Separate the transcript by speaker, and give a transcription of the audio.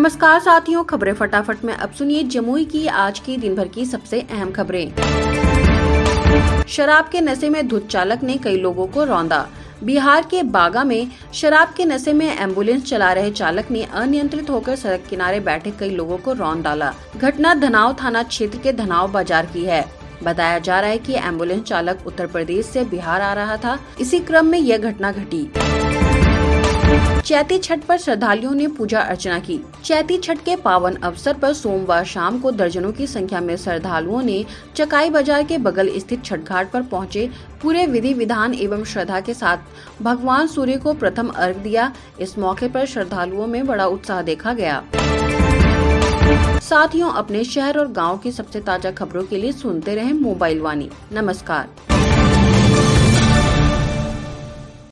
Speaker 1: नमस्कार साथियों, खबरें फटाफट में अब सुनिए जमुई की आज की दिन भर की सबसे अहम खबरें। शराब के नशे में धुत चालक ने कई लोगों को रौंदा। बिहार के बागा में शराब के नशे में एम्बुलेंस चला रहे चालक ने अनियंत्रित होकर सड़क किनारे बैठे कई लोगों को रौंद डाला। घटना धनाव थाना क्षेत्र के धनाव बाजार की है। बताया जा रहा है कि एम्बुलेंस चालक उत्तर प्रदेश से बिहार आ रहा था। इसी क्रम में यह घटना घटी। चैती छठ पर श्रद्धालुओं ने पूजा अर्चना की। चैती छठ के पावन अवसर पर सोमवार शाम को दर्जनों की संख्या में श्रद्धालुओं ने चकाई बाजार के बगल स्थित छठ घाट पर पहुंचे पूरे विधि विधान एवं श्रद्धा के साथ भगवान सूर्य को प्रथम अर्घ दिया। इस मौके पर श्रद्धालुओं में बड़ा उत्साह देखा गया। साथियों, अपने शहर और गाँव की सबसे ताजा खबरों के लिए सुनते रहें मोबाइल वाणी। नमस्कार।